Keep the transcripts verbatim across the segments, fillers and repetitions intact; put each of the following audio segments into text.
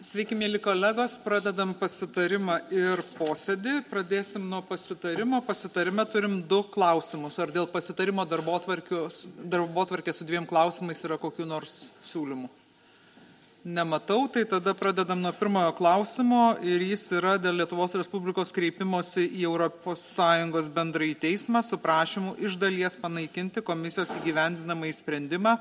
Sveiki, mėly kolegos, pradedam pasitarimą ir posėdį. Pradėsim nuo pasitarimo. Pasitarime turim du klausimus. Ar dėl pasitarimo darbotvarkės su dviem klausimais yra kokių nors siūlymų? Nematau, tai tada pradedam nuo pirmojo klausimo ir jis yra dėl Lietuvos Respublikos kreipimosi į Europos Sąjungos bendrąjį teismą su prašymu iš dalies panaikinti komisijos įgyvendinamąjį sprendimą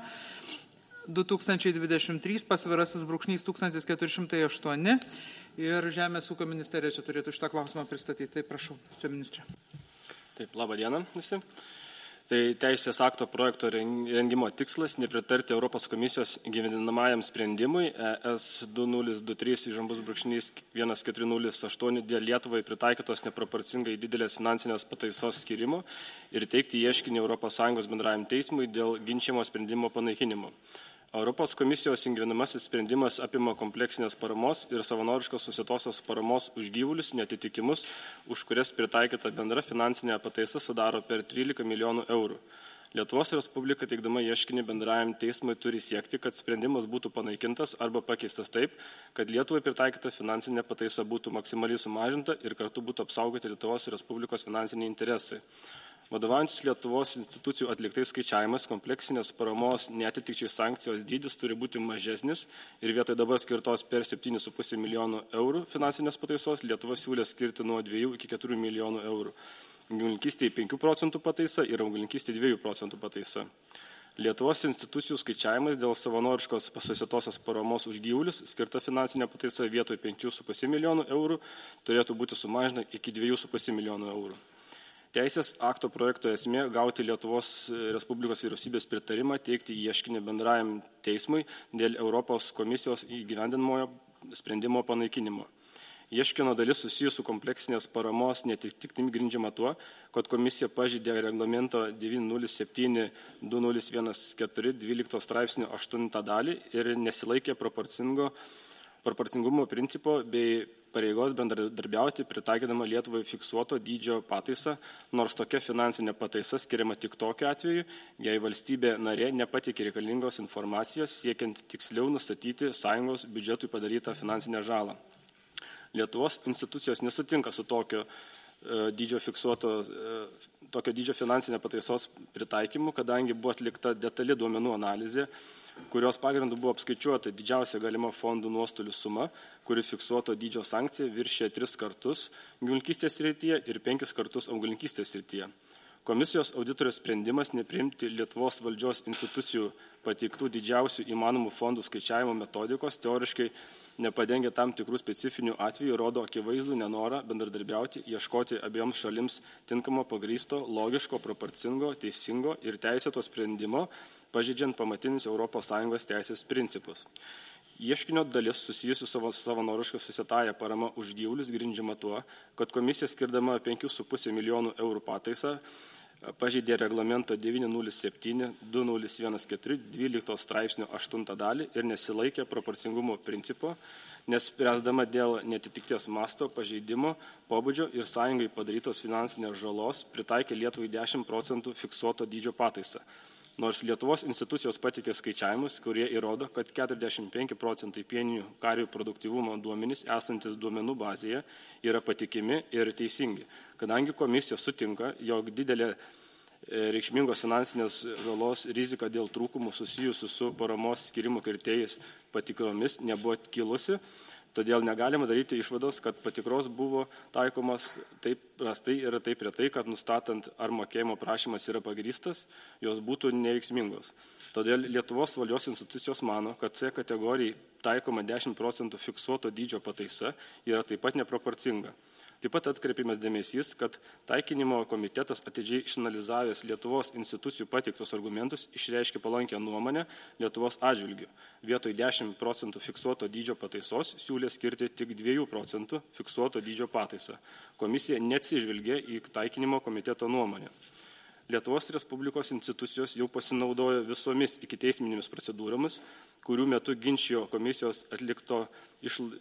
du tūkstančiai dvidešimt trys pasvirasis brūkšnys tūkstantis keturi šimtai aštuoni ir Žemės ūkio ministerija čia turėtų šitą klausimą pristatyti. Tai prašau, viceministrė. Taip, labą dieną visi. Tai teisės akto projekto rengimo tikslas nepritarti Europos komisijos įgyvendinamajam sprendimui E S du nulis du trys įžambus brūkšnys vienas keturi nulis aštuoni dėl Lietuvai pritaikytos neproporcingai didelės finansinės pataisos skirimo ir teikti ieškinį Europos Sąjungos bendrajam teismui dėl ginčiamo sprendimo panaikinimo. Europos komisijos įgyvendinamasis sprendimas apima kompleksinės paramos ir savanoriškos susitosios paramos už gyvulius neatitikimus, už kurias pritaikyta bendra finansinė pataisa sudaro per trylika milijonų eurų. Lietuvos Respublika teikdama ieškinį bendrajam teismui turi siekti, kad sprendimas būtų panaikintas arba pakeistas taip, kad Lietuvai pritaikyta finansinė pataisa būtų maksimaliai sumažinta ir kartu būtų apsaugoti Lietuvos Respublikos finansiniai interesai. Vadovaujantis Lietuvos institucijų atliktais skaičiavimas, kompleksinės paramos neatitikčiai sankcijos dydis turi būti mažesnis ir vietoj dabar skirtos per septynis su puse milijonų eurų finansinės pataisos Lietuva siūlė skirti nuo dviejų iki keturių milijonų eurų. Gyvulininkystėje penkių procentų pataisa ir augalininkystėje dviejų procentų pataisa. Lietuvos institucijų skaičiavimas dėl savanoriškos susitosios paramos už gyvulius skirta finansinė pataisa vietoj penkių su puse milijonų eurų turėtų būti sumažinta iki dviejų su puse milijonų eurų. Teisės akto projekto esmė gauti Lietuvos Respublikos vyriausybės pritarimą teikti ieškinį bendrajam teismui dėl Europos komisijos įgyvendinamojo sprendimo panaikinimo. Ieškino dalis susijus su kompleksinės paramos neatitiktimi grindžiama tuo, kad komisija pažeidė reglamento devyni nulis septyni du nulis vienas keturi dvylikto straipsnio aštuntą dalį ir nesilaikė proporcingo proporcingumo principo bei pareigos bendradarbiauti pritaikydama Lietuvai fiksuoto dydžio pataisą, nors tokia finansinė pataisa skiriama tik tokiu atveju, jei valstybė narė nepateikė reikalingos informacijos siekiant tiksliau nustatyti sąjungos biudžetui padarytą finansinę žalą. Lietuvos institucijos nesutinka su tokio dydžio fiksuoto, tokio dydžio finansinė pataisos pritaikymu, kadangi buvo atlikta detali duomenų analizė, kurios pagrindų buvo apskaičiuota didžiausia galima fondų nuostolių suma, kuri fiksuoto dydžio sankcija viršė tris kartus gyvulininkystės srityje ir penkis kartus augalininkystės srityje. Komisijos auditorio sprendimas nepriimti Lietuvos valdžios institucijų pateiktų didžiausių įmanomų fondų skaičiavimo metodikos teoriškai nepadengia tam tikrų specifinių atvejų, rodo akivaizdų nenorą bendradarbiauti, ieškoti abiejoms šalims tinkamo, pagrįsto, logiško, proporcingo, teisingo ir teisėto sprendimo, pažeidžiant pamatinius Europos Sąjungos teisės principus. Ieškinio dalis susijusi su savanoriška susitąja parama už gyvulius grindžiama tuo, kad komisija skirdama penkių su puse milijonų eurų pataisą pažeidė reglamento devyni nulis septyni du nulis vienas keturi dvylikto straipsnio aštuntą dalį ir nesilaikė proporcingumo principo, nes spręsdama dėl netitikties masto, pažeidimo, pobūdžio ir sąjungai padarytos finansinės žalos pritaikė Lietuvai dešimt procentų fiksuoto dydžio pataisą. Nors Lietuvos institucijos pateikė skaičiavimus, kurie įrodo, kad keturiasdešimt penki procentai pieninių karvių produktyvumo duomenys esantis duomenų bazėje yra patikimi ir teisingi, kadangi komisija sutinka, jog didelė reikšmingos finansinės žalos rizika dėl trūkumų susijusių su paramos skirimo kriterijais patikromis nebuvo kilusi. Todėl negalima daryti išvados, kad patikros buvo taikomas taip prastai ir taip retai, kad nustatant, ar mokėjimo prašymas yra pagrįstas, jos būtų neveiksmingos. Todėl Lietuvos valdžios institucijos mano, kad C kategorijai taikoma dešimt procentų fiksuoto dydžio pataisa yra taip pat neproporcinga. Taip pat atkreipimas dėmesys, kad taikinimo komitetas atidžiai išanalizavęs Lietuvos institucijų pateiktus argumentus išreiškė palankę nuomonę Lietuvos atžvilgiu. Vietoj dešimt procentų fiksuoto dydžio pataisos siūlė skirti tik dviejų procentų fiksuoto dydžio pataisą. Komisija neatsižvelgė į taikinimo komiteto nuomonę. Lietuvos Respublikos institucijos jau pasinaudojo visomis ikiteisminėmis procedūromis, kurių metu ginčijo komisijos atlikto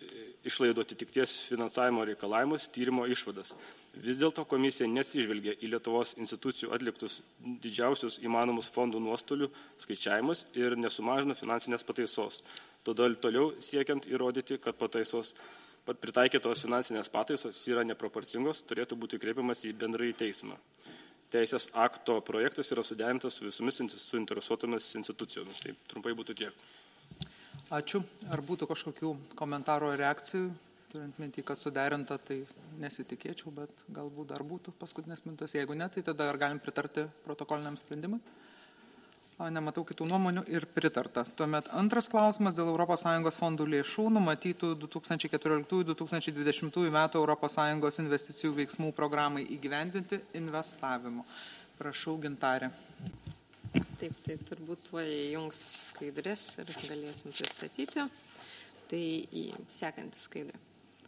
išlaidų atitikties finansavimo reikalavimus, tyrimo išvadas. Vis dėlto komisija nesižvelgia į Lietuvos institucijų atliktus didžiausius įmanomus fondų nuostolių skaičiavimus ir nesumažino finansinės pataisos. Todėl toliau siekiant įrodyti, kad pataisos pat pritaikytos finansinės pataisos yra neproporcingos, turėtų būti kreipiamas į bendrąjį teismą. Teisės akto projektas yra suderintas su visomis suinteresuotomis institucijomis. Tai trumpai būtų tiek. Ačiū. Ar būtų kažkokių komentarų ar reakcijų? Turint mintį, kad suderinta, tai nesitikėčiau, bet galbūt dar būtų paskutinės minutės. Jeigu ne, tai tada ar galim pritarti protokoliniam sprendimui? Nematau kitų nuomonių ir pritarta. Tuomet antras klausimas dėl Europos Sąjungos fondų lėšų numatytų du tūkstančiai keturioliktųjų - du tūkstančiai dvidešimtųjų metų Europos Sąjungos investicijų veiksmų programai įgyvendinti investavimo. Prašau, Gintarė. Taip, tai turbūt tuo įjungs skaidrės ir galėsim pristatyti. Tai į sekantį skaidrę.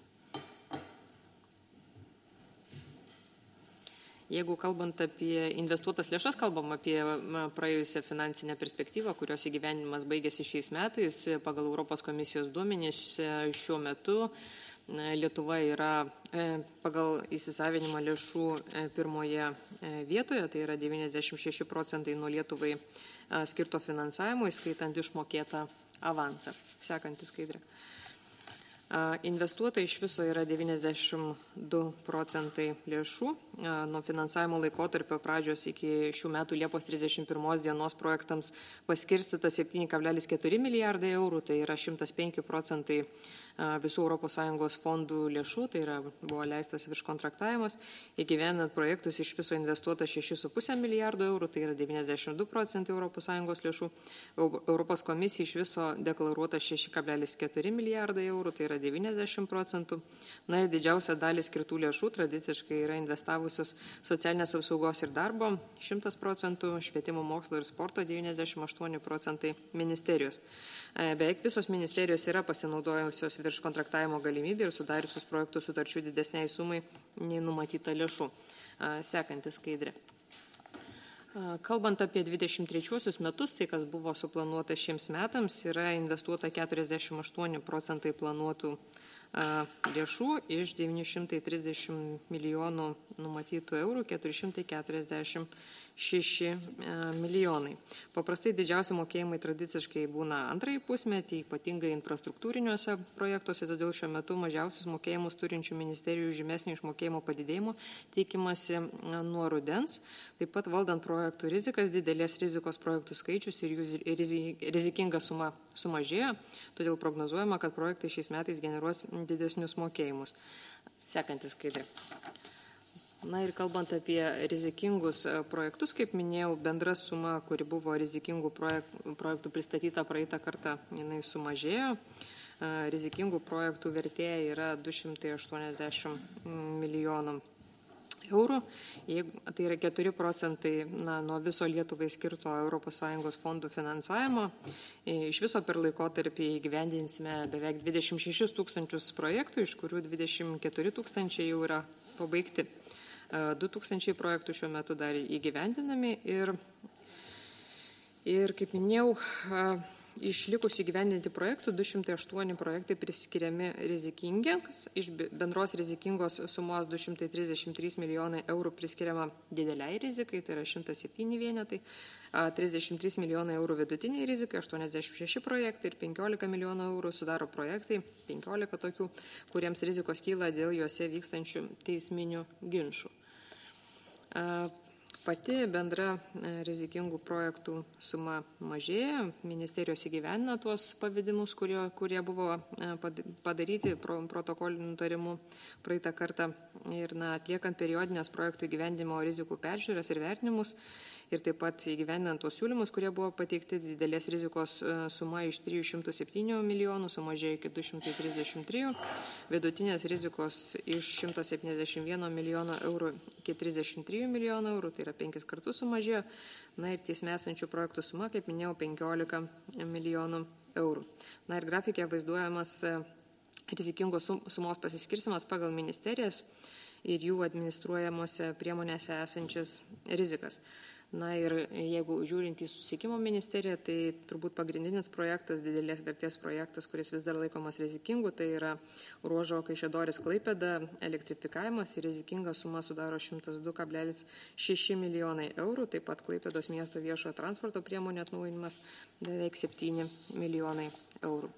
Jeigu kalbant apie investuotas lėšas, kalbam apie praėjusią finansinę perspektyvą, kurios įgyvendinimas baigėsi šiais metais. Pagal Europos komisijos duomenys šiuo metu Lietuva yra pagal įsisavinimą lėšų pirmoje vietoje, tai yra devyniasdešimt šeši procentai nuo Lietuvai skirto finansavimo, įskaitant išmokėtą avansą. Sekantį skaidrę. Investuota iš viso yra devyniasdešimt du procentai lėšų. Nuo finansavimo laikotarpio pradžios iki šių metų Liepos trisdešimt pirmos dienos projektams paskirstyta septyni kablelis keturi milijardai eurų, tai yra šimtas penki procentai visų Europos Sąjungos fondų lėšų, tai yra buvo leistas virškontraktavimas. Įgyvendinant projektus iš viso investuota šeši su puse milijardo eurų, tai yra devyniasdešimt du procentai Europos Sąjungos lėšų. Europos komisija iš viso deklaruota šeši kablelis keturi milijardai eurų, tai yra devyniasdešimt procentų. Na ir didžiausia dalis skirtų lėšų tradiciškai yra investavusios socialinės apsaugos ir darbo šimtas procentų, švietimo, mokslo ir sporto devyniasdešimt aštuoni procentai ministerijos. Beveik visos ministerijos yra pasinaudojusios virš kontraktavimo galimybę ir sudariusios projektų sutarčių didesniai sumai nei numatyta lėšų. Sekanti skaidrė. Kalbant apie dvidešimt trečiuosius metus, tai kas buvo suplanuota šiems metams, yra investuota keturiasdešimt aštuoni procentai planuotų lėšų iš devyni šimtai trisdešimt milijonų numatytų eurų, keturi šimtai keturiasdešimt šeši milijonai. Paprastai didžiausi mokėjimai tradiciškai būna antrąjį pusmetį, ypatingai infrastruktūriniuose projektuose, todėl šiuo metu mažiausius mokėjimus turinčių ministerijų žymesnio išmokėjimo padidėjimo tikimasi nuo rudens. Taip pat valdant projektų rizikas, didelės rizikos projektų skaičius ir jų rizikinga suma sumažėjo, todėl prognozuojama, kad projektai šiais metais generuos didesnius mokėjimus. Sekantis skaidrė. Na ir kalbant apie rizikingus projektus, kaip minėjau, bendra suma, kuri buvo rizikingų projektų pristatyta praeitą kartą, jinai sumažėjo. Rizikingų projektų vertė yra du šimtai aštuoniasdešimt milijonų eurų. Jeigu, tai yra keturi procentai na, nuo viso Lietuvai skirto Europos Sąjungos fondų finansavimo. Iš viso per laikotarpį įgyvendinsime beveik dvidešimt šešis tūkstančius projektų, iš kurių dvidešimt keturi tūkstančiai jau yra pabaigti. du tūkstančiai projektų šiuo metu dar įgyvendinami ir, ir kaip minėjau, iš likusių įgyvendinti projektų du šimtai aštuoni projektai priskiriami rizikingiams, iš bendros rizikingos sumos du šimtai trisdešimt trys milijonai eurų priskiriama dideliai rizikai, tai yra šimtas septyni vienetai, trisdešimt trys milijonai eurų vidutiniai rizikai, aštuoniasdešimt šeši projektai ir penkiolika milijonų eurų sudaro projektai, penkiolika tokių, kuriems rizikos kyla dėl juose vykstančių teisminių ginčų. Pati bendra rizikingų projektų suma mažėja, ministerijos įgyvendina tuos pavedimus, kurie, kurie buvo padaryti protokoliniu nutarimu praeitą kartą ir na, atliekant periodinės projektų įgyvendinimo rizikų peržiūras ir vertinimus ir taip pat įgyvendinant tos siūlymus, kurie buvo pateikti, didelės rizikos suma iš trijų šimtų septynių milijonų sumažėjo iki du šimtai trisdešimt trijų, vidutinės rizikos iš šimto septyniasdešimt vieno milijono eurų iki trisdešimt trijų milijonų eurų, tai yra penkis kartus sumažėjo, na ir teisme esančių projektų suma, kaip minėjau, penkiolika milijonų eurų. Na ir grafikė vaizduojamas rizikingos sumos pasiskirsimas pagal ministerijas ir jų administruojamose priemonėse esančias rizikas. Na ir jeigu žiūrint į susisiekimo ministeriją, tai turbūt pagrindinis projektas, didelės vertės projektas, kuris vis dar laikomas rizikingu, tai yra ruožo Kaišiadorys Klaipėda elektrifikavimas ir rizikinga suma sudaro šimtas du kablelis šeši milijonai eurų, taip pat Klaipėdos miesto viešojo transporto priemonių atnaujinimas beveik septyni milijonai eurų.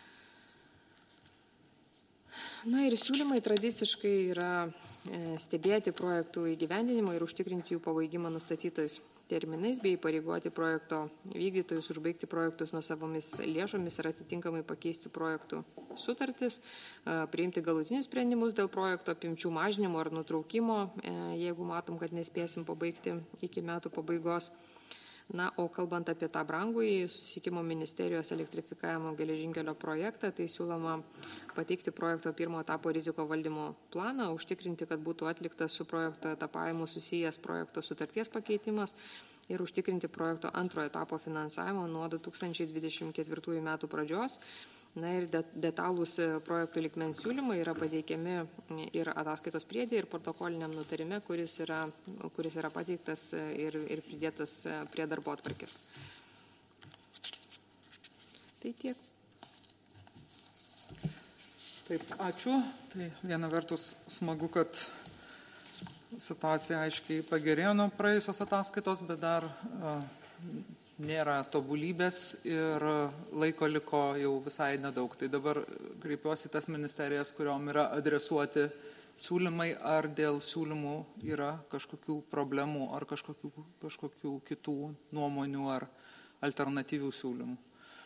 Na ir siūlymai tradiciškai yra stebėti projektų įgyvendinimą ir užtikrinti jų pabaigimą nustatytais terminais bei įpareigoti projekto vykdytojus užbaigti projektus nuosavomis lėšomis ir atitinkamai pakeisti projektų sutartis, priimti galutinius sprendimus dėl projekto apimčių mažinimo ar nutraukimo, jeigu matom, kad nespėsim pabaigti iki metų pabaigos. Na, o kalbant apie tą brangųjį susisiekimo ministerijos elektrifikavimo geležinkelio projektą, tai siūloma pateikti projekto pirmo etapo riziko valdymo planą, užtikrinti, kad būtų atliktas su projekto etapavimu susijęs projekto sutarties pakeitimas ir užtikrinti projekto antrojo etapo finansavimo nuo du tūkstančiai dvidešimt ketvirtųjų metų pradžios. Na ir detalūs projektų lygmens siūlymai yra pateikiami ir ataskaitos priede, ir protokoliniam nutarime, kuris yra, kuris yra pateiktas ir, ir pridėtas prie darbotvarkės. Tai tiek. Taip, ačiū. Tai viena vertus smagu, kad situacija aiškiai pagerėjo nuo praėjusios ataskaitos, bet dar uh, nėra tobulybės ir laiko liko jau visai nedaug. Tai dabar kreipiuosi tas ministerijas, kuriuom yra adresuoti siūlymai, ar dėl siūlymų yra kažkokių problemų, ar kažkokių, kažkokių kitų nuomonių, ar alternatyvių siūlymų.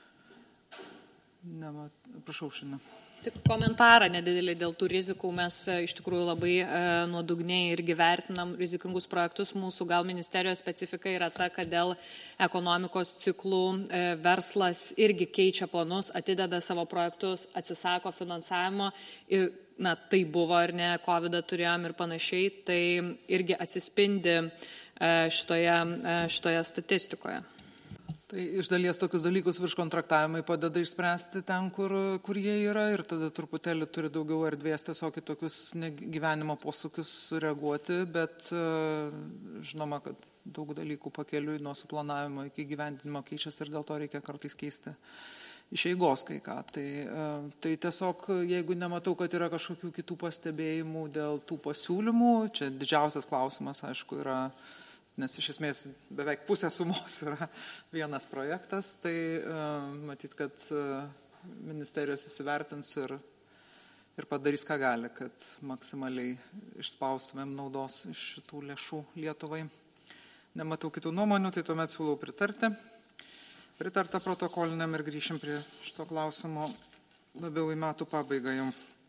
Nemat, prašau, šiandien. Tik komentarą nedidelį dėl tų rizikų. Mes iš tikrųjų labai e, nuodugniai irgi vertinam rizikingus projektus. Mūsų gal ministerijos specifika yra ta, kad dėl ekonomikos ciklų e, verslas irgi keičia planus, atideda savo projektus, atsisako finansavimo ir na, tai buvo ir ne, kovidą turėjom ir panašiai, tai irgi atsispindi e, šitoje, e, šitoje statistikoje. Tai iš dalies tokius dalykus virš kontraktavimai padeda išspręsti ten, kur, kur jie yra, ir tada truputėlį turi daugiau erdvės tiesiog į tokius gyvenimo posūkius reaguoti, bet žinoma, kad daug dalykų pakeliui nuo suplanavimo iki gyvendinimo keičiasi ir dėl to reikia kartais keisti iš eigos kai ką. Tai, tai tiesiog, jeigu nematau, kad yra kažkokių kitų pastebėjimų dėl tų pasiūlymų, čia didžiausias klausimas, aišku, yra, nes iš esmės beveik pusė sumos yra vienas projektas, tai uh, matyt, kad uh, ministerijos įsivertins ir, ir padarys, ką gali, kad maksimaliai išspaustumėm naudos iš šitų lėšų Lietuvai. Nematau kitų nuomonių, tai tuomet siūlau pritarti. Pritarta protokoliniam ir grįšim prie šito klausimo labiau į metų pabaigą jau.